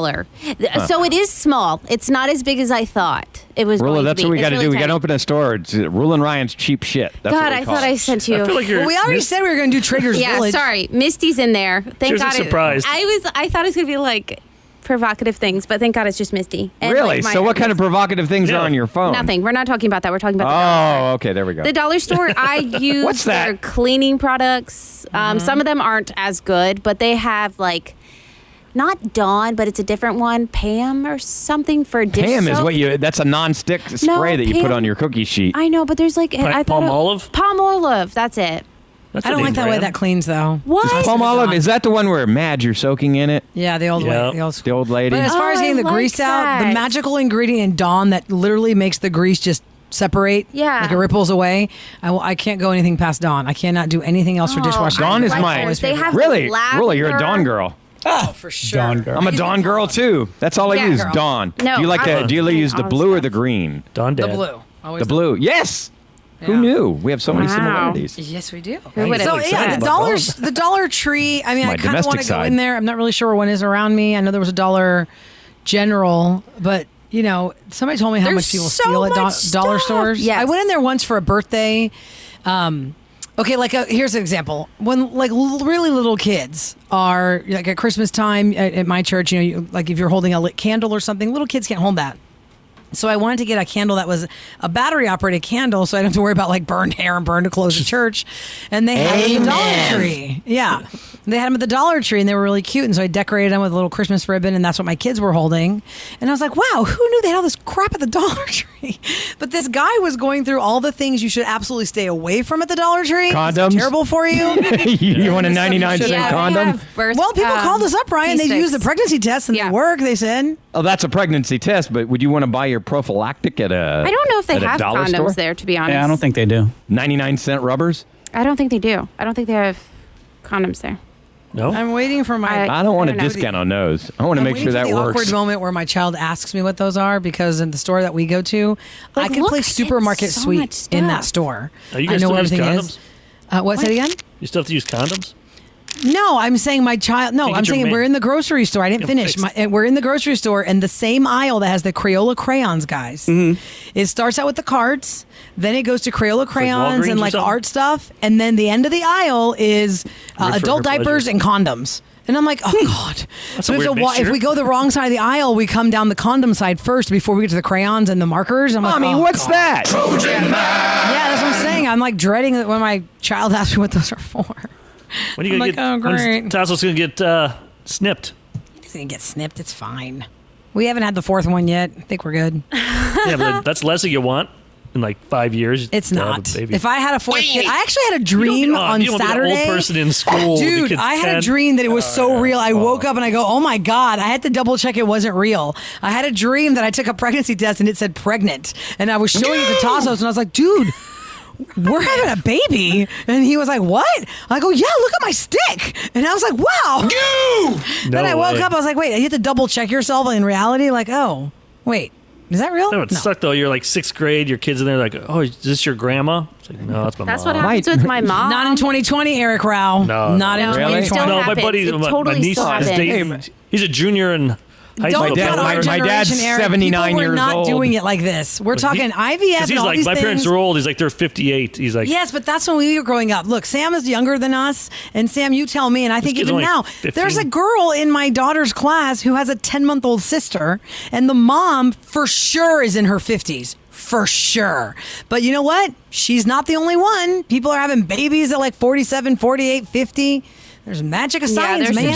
$1. So it is small. It's not as big as I thought it was. Rula, going that's to be. what we It's got to really do. We got tiny. to open a store. It's Rule and Ryan's cheap shit. That's God, what we I call thought it. I sent you. I feel like you're. Well, we already said we were going to do Trader's Yeah, Village. sorry. Misty's in there. Thank She was God. surprised. I thought it was going to be like provocative things, but thank God it's just Misty. And, Really? like, my- So what kind of provocative things are on your phone? Nothing. We're not talking about that. We're talking about the dollar store. Oh, okay. There we go. The dollar store, I use What's that? their cleaning products. Some of them aren't as good, but they have like, not Dawn, but it's a different one, Pam or something for dish Pam is soap. what that's a non-stick spray that you put Pam- on your cookie sheet. I know, but there's like I thought Palm olive? Palm olive. That's it. I don't like that way that cleans though. What? Palm olive, is that the one where Madge, you're soaking in it? Yeah, the old way. The old lady. But as far as getting the grease out, the magical ingredient in Dawn that literally makes the grease just separate, like it ripples away. I can't go anything past Dawn. I cannot do anything else for dishwashing. Dawn is my really. You're a Dawn girl. Oh, for sure. Dawn girl. I'm a Dawn girl too. That's all I use. Girl. Dawn. No, do you use the blue or the green? Dawn Dad. The blue. Always the blue. Yes. Yeah. Who knew? We have so many similarities. Yes, we do. Who would have yeah, the Dollar Tree. I mean, I kind of want to go in there. I'm not really sure where one is around me. I know there was a Dollar General, but you know, somebody told me how much people steal at dollar stores. Yes. I went in there once for a birthday. Okay, here's an example. When really little kids are like at Christmas time at my church, you know, like if you're holding a lit candle or something, little kids can't hold that. So I wanted to get a candle that was a battery operated candle, so I don't have to worry about like burned hair and burned clothes at church. And they had them at the Dollar Tree. Yeah, they had them at the Dollar Tree, and they were really cute. And so I decorated them with a little Christmas ribbon, and that's what my kids were holding. And I was like, wow, who knew they had all this crap at the Dollar Tree? But this guy was going through all the things you should absolutely stay away from at the Dollar Tree. Condoms, terrible for you. You want a 99-cent condom? Well, people called us up, Ryan. They used the pregnancy test, and they work. They said, "Oh, that's a pregnancy test." But would you want to buy your prophylactic at a? I don't know if they have condoms store? There, to be honest. Yeah, I don't think they do. 99-cent rubbers? I don't think they do. I don't think they have condoms there. No? I'm waiting for my... I don't want to discount on those. I want to make sure that works. I'm waiting for the awkward moment where my child asks me what those are, because in the store that we go to, I can play Supermarket Sweep in that store. Are you I know where everything condoms? is. What's that again? You still have to use condoms? No, I'm saying my child. No, I'm saying we're in the grocery store. I didn't finish. We're in the grocery store, and the same aisle that has the Crayola crayons, guys. Mm-hmm. It starts out with the cards, then it goes to Crayola crayons and like something? art stuff, and then the end of the aisle is adult diapers and condoms. And I'm like, oh God! That's So a weird mixture. if we go the wrong side of the aisle, we come down the condom side first before we get to the crayons and the markers. I'm like, Mommy, what's that? Trojan man. Yeah, that's what I'm saying. I'm like dreading it when my child asks me what those are for. When are you going to oh, great. When's Tassel's going to get snipped? He's going to get snipped. It's fine. We haven't had the fourth one yet. I think we're good. Yeah, but that's less than you want in like 5 years. It's not. Baby. If I had a fourth kid, I actually had a dream on you don't Saturday. Be the old person in school. Dude, I had a dream that it was so real. I woke up and I go, oh my God. I had to double check it wasn't real. I had a dream that I took a pregnancy test and it said pregnant. And I was showing it to Tassos and I was like, dude, we're having a baby. And he was like, what? I go, yeah, look at my stick. And I was like, wow. Then I woke up, I was like, wait, you have to double check yourself in reality. Like, oh, wait, is that real? That would suck though. You're like 6th grade, your kid's in there like, oh, is this your grandma? It's like, no, that's my mom. That's what happens with my mom. Not in 2020, Eric Rao. No. Not in 2020. No, my buddy, my niece is dating. He's a junior in high school. My dad's 79 years old. We're not doing it like this. We're talking IVF and all these things. My parents are old. He's like, they're 58. He's like, yes, but that's when we were growing up. Look, Sam is younger than us, and Sam, you tell me, and I think even now, 15. there's a girl in my daughter's class who has a 10-month-old sister, and the mom for sure is in her 50s. For sure. But you know what? She's not the only one. People are having babies at like 47, 48, 50. There's magic of science, man.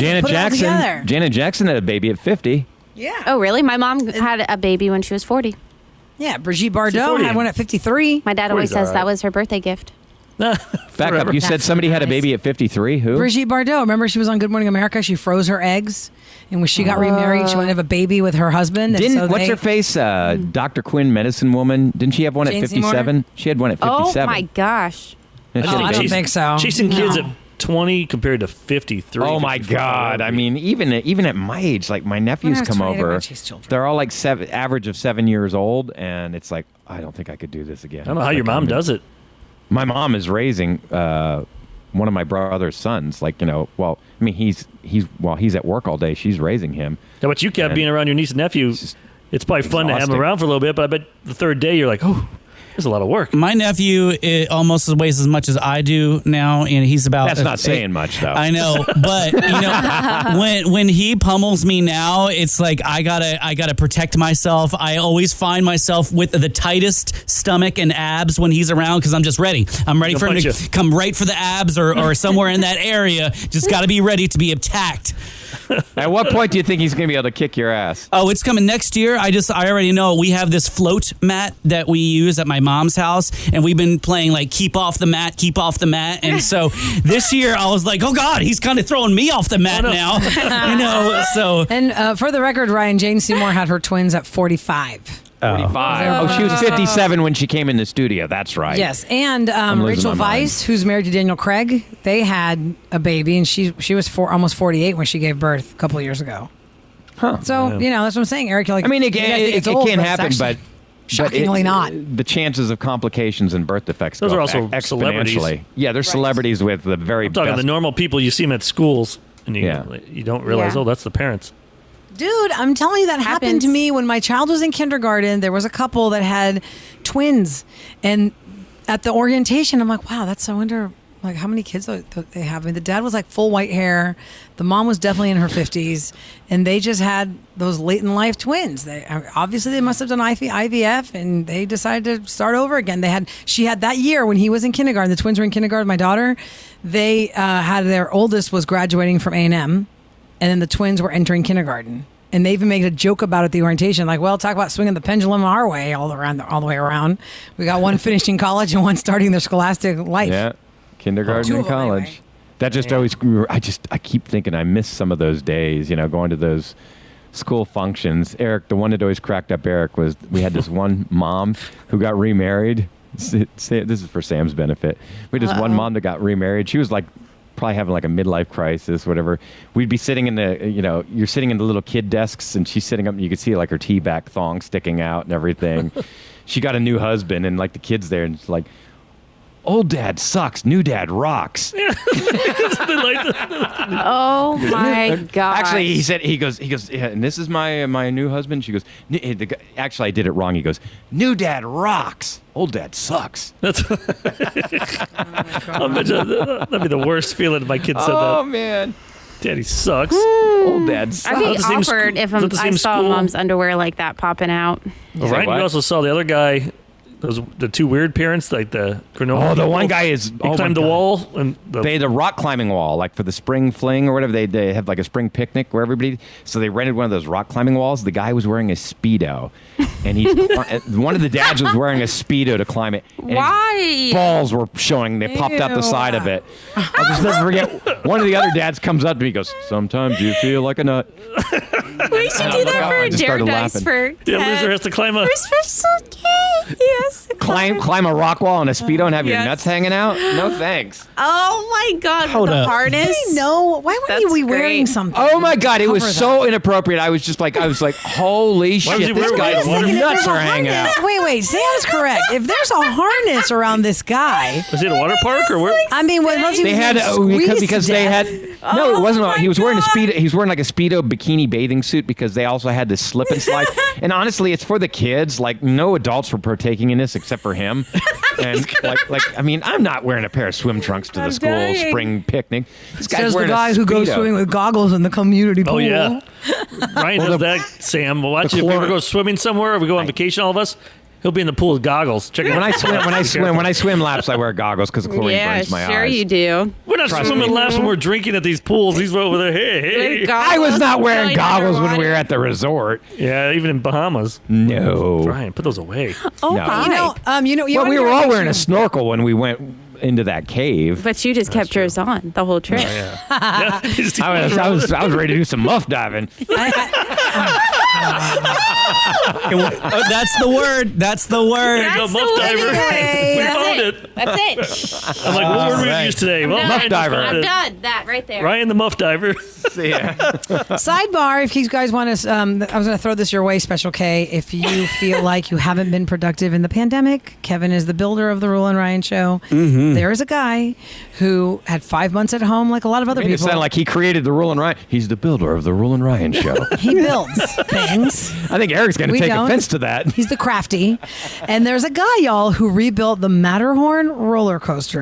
Janet Jackson had a baby at 50. Yeah. Oh, really? My mom had a baby when she was 40. Yeah, Brigitte Bardot had one at 53. My dad always says that was her birthday gift. Back up. You said somebody had a baby at 53. Who? Brigitte Bardot. Remember, she was on Good Morning America. She froze her eggs, and when she got remarried, she wanted to have a baby with her husband. What's her face? Dr. Quinn, medicine woman. Didn't she have one Jane at 57? Seymour? She had one at 57. Oh my gosh! I don't think so. Chasing kids at 20 compared to 53. Oh my God! I mean, even at my age, like my nephews come over, they're all like average of 7 years old, and it's like I don't think I could do this again. I don't know how your mom does it. My mom is raising one of my brother's sons. Like, you know, well, I mean, he's at work all day. She's raising him. Yeah, but you kept being around your niece and nephew. It's probably fun to have them around for a little bit, but I bet the third day you're like, oh, there's a lot of work. My nephew almost weighs as much as I do now, and he's about... That's not saying much, though. I know, but you know, when he pummels me now, it's like I gotta protect myself. I always find myself with the tightest stomach and abs when he's around because I'm just ready. I'm ready for him to come right for the abs or somewhere in that area. Just got to be ready to be attacked. At what point do you think he's going to be able to kick your ass? Oh, it's coming next year. I already know. We have this float mat that we use at my mom's house, and we've been playing like keep off the mat. And so this year I was like, oh God, he's kind of throwing me off the mat now. So. And for the record, Ryan, Jane Seymour had her twins at 45. 45. Oh, she was 57 when she came in the studio. That's right. Yes, and Rachel Weisz, who's married to Daniel Craig, they had a baby, and she was almost 48 when she gave birth a couple of years ago. Huh. So that's what I'm saying, Eric. Like, I mean, it can happen, but shockingly not. The chances of complications and birth defects those go are also exponentially. celebrities. Yeah, they're celebrities with the very I'm talking best. the normal people you see them at schools, and you don't realize, oh, that's the parents. Dude, I'm telling you, that happened to me when my child was in kindergarten. There was a couple that had twins, and at the orientation, I'm like, wow, I wonder like how many kids they have. I mean, the dad was like full white hair, the mom was definitely in her 50s, and they just had those late in life twins. They must have done IVF, and they decided to start over again. She had that year when he was in kindergarten. The twins were in kindergarten. My daughter, they had their oldest was graduating from A&M. And then the twins were entering kindergarten. And they even made a joke about it at the orientation. Like, well, talk about swinging the pendulum our way all the way around. We got one finishing college and one starting their scholastic life. Yeah, kindergarten and college. Anyway. That just always, I keep thinking I miss some of those days, going to those school functions. Eric, the one that always cracked up Eric was we had this one mom who got remarried. This is for Sam's benefit. We had this one mom that got remarried. She was like, probably having like a midlife crisis, whatever. We'd be sitting in the, you're sitting in the little kid desks, and she's sitting up, and you could see like her tea-back thong sticking out and everything. She got a new husband, and like the kid's there, and it's like, old dad sucks, new dad rocks. Oh my God! Actually, he goes, yeah, and this is my new husband. She goes, actually, I did it wrong. He goes, new dad rocks, old dad sucks. That'd be the worst feeling if my kid said that. Oh man, Daddy sucks. Old dad sucks. I'd be awkward if I saw mom's underwear like that popping out. Well, right, you also saw the other guy. The two weird parents, like the granola. Oh, the one guy is. He climbed the wall, and they had a rock climbing wall, like for the spring fling or whatever. They have like a spring picnic where everybody. So they rented one of those rock climbing walls. The guy was wearing a Speedo, and one of the dads was wearing a Speedo to climb it. And why? His balls were showing. They popped out the side of it. I'll just never forget. One of the other dads comes up to me, and goes, "Sometimes you feel like a nut." We should do that for a Dare Dice for the loser has to climb a. We're so gay. Yes. Climb a rock wall in a Speedo and have your nuts hanging out? No thanks. Oh my God! Hold the up. harness. No, why were we wearing something? Oh my God! It was so inappropriate. I was like, holy shit! This guy's nuts are hanging out. Wait. Sam's correct. If there's a harness around this guy, was it a water park or where? I mean, they had because they had. No, it wasn't. He was wearing a Speedo. He was wearing like a Speedo bikini bathing suit because they also had this slip and slide. And honestly, it's for the kids. Like no adults were partaking in this except for him. And I mean, I'm not wearing a pair of swim trunks to the school spring picnic. This guy's says the wearing guy a who goes Speedo. swimming with goggles in the community pool. Oh yeah, Ryan does that. Sam, watch if we ever go swimming somewhere or we go on vacation, all of us. He'll be in the pool with goggles. Check it When out. I swim laps, I wear goggles because the chlorine burns my eyes. Yeah, sure you do. We're not swimming laps when we're drinking at these pools. He's over there. Hey. I was not wearing goggles when we were at the resort. Yeah, even in Bahamas. No. Brian, put those away. Oh No. my! Well, we were all wearing a snorkel when we went into that cave. But you just kept yours on the whole trip. Yeah. I was ready to do some muff diving. That's the word. That's the word. There you go, That's muff the diver. word. We That's found it. it. That's it. I'm like, what word we use today? Well, Muff Ryan just diver. found I'm it. done. That right there. Ryan the muff diver. Yeah. Sidebar, if you guys want to, I was going to throw this your way, Special K. If you feel like you haven't been productive in the pandemic, Kevin is the builder of the Rule and Ryan Show. Mm-hmm. There is a guy who had 5 months at home, like a lot of other Made it people. sound like he created the Rule and Ryan. He's the builder of the Rule and Ryan Show. He builds things. I think Eric's going to We take don't. offense to that. He's the crafty. And there's a guy, y'all, who rebuilt the Matterhorn roller coaster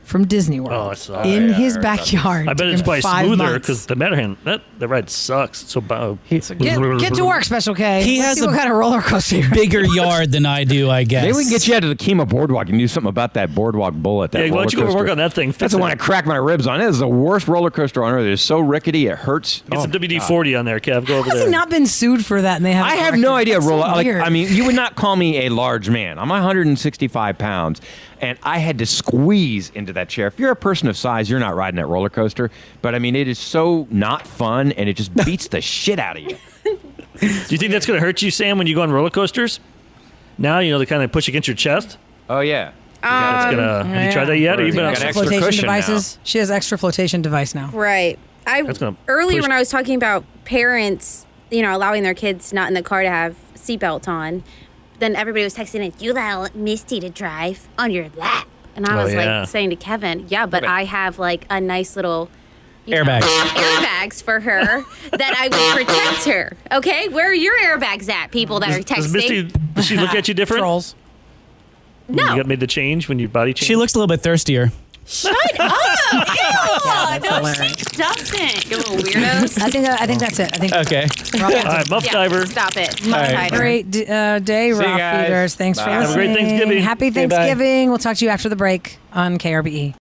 from Disney World Oh, I saw in that. his backyard. I bet it's in probably 5 smoother months. because the Matterhorn, the ride sucks. It's so bad. Get to work, Special K. He Let's has see what a kind of roller coaster you're bigger yard than I do, I guess. Maybe we can get you out to the Kemah Boardwalk and do something about that boardwalk bullet. That Yeah, why don't you go roller work coaster. on that thing? That's the one I cracked my ribs on. It is the worst roller coaster on earth. It's so rickety, it hurts. Get some WD-40 on there, Kev. Go over Has there. he not been sued for that? And they I have no idea, Rolla. Like, Weird. I mean, you would not call me a large man. I'm 165 pounds, and I had to squeeze into that chair. If you're a person of size, you're not riding that roller coaster. But I mean, it is so not fun, and it just beats the shit out of you. Do you think that's going to hurt you, Sam, when you go on roller coasters? Now, they kind of push against your chest. Oh yeah. Have you tried that yet? Or you been Got on extra flotation cushion devices. She has extra flotation device now. Right. That's gonna Earlier push- when I was talking about parents, allowing their kids not in the car to have seatbelts on, then everybody was texting in, you allow Misty to drive on your lap. And I was yeah. like saying to Kevin, yeah, but I have like a nice little Airbags. airbags for her that I would protect her. Okay? Where are your airbags at, people that are Does texting? Misty, does she look at you different? Trolls. When No. You got made the change when your body changed? She looks a little bit thirstier. Shut up! that's No, hilarious. she doesn't. You little weirdos. I think that's it. I think Okay. All right, Muff Diver. Stop it. right. great day, See you Raw guys. Feeders. Thanks for Bye. listening. Have a great Thanksgiving. Happy Okay, bye. Thanksgiving. We'll talk to you after the break on KRBE.